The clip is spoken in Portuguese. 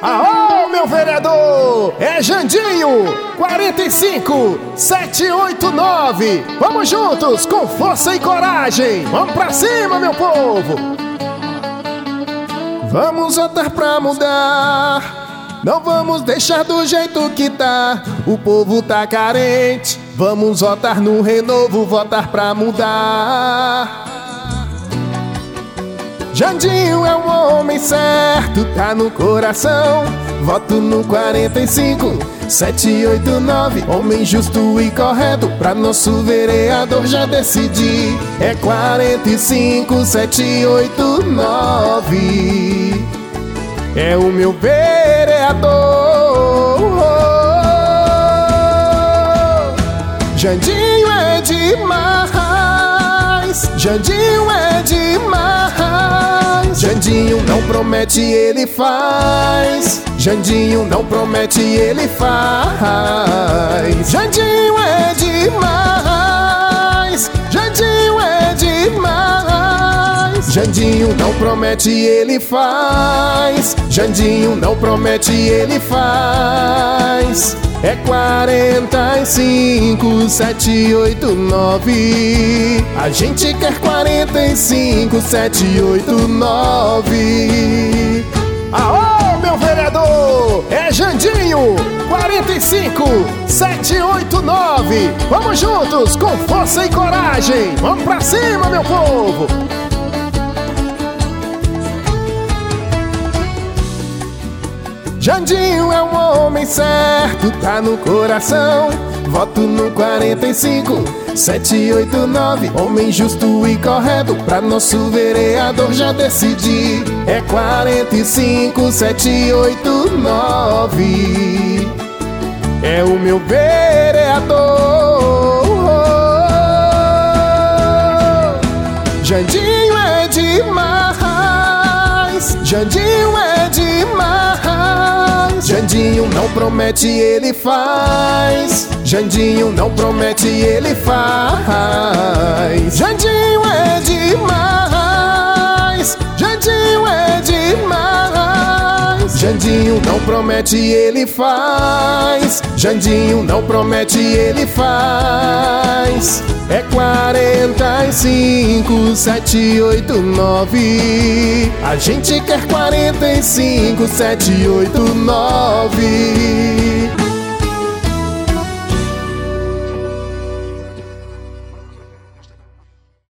Aô, meu vereador! É Jandinho, 45789. Vamos juntos, com força e coragem. Vamos pra cima, meu povo! Vamos votar pra mudar. Não vamos deixar do jeito que tá. O povo tá carente. Vamos votar no renovo, votar pra mudar. Jandinho é um homem certo, tá no coração. Voto no 45789. Homem justo e correto, pra nosso vereador já decidi. É 45789. É o meu vereador. Jandinho é demais. Jandinho é demais. Jandinho não promete, ele faz. Jandinho não promete, ele faz. Jandinho é demais. Jandinho é demais. Jandinho não promete, ele faz. Jandinho não promete, ele faz. É 45789. A gente quer 45789. Aô, meu vereador! É Jandinho, 45789. Vamos juntos, com força e coragem. Vamos pra cima, meu povo! Jandinho é um homem certo, tá no coração. Voto no 45789. Homem justo e correto, pra nosso vereador já decidi. É 45789. É o meu vereador. Jandinho é demais. Jandinho é demais. Jandinho não promete, ele faz. Jandinho não promete, ele faz. Jandinho é demais. Jandinho é demais. Jandinho não promete, ele faz. Jandinho não promete, ele faz. É 45789. A gente quer 45789.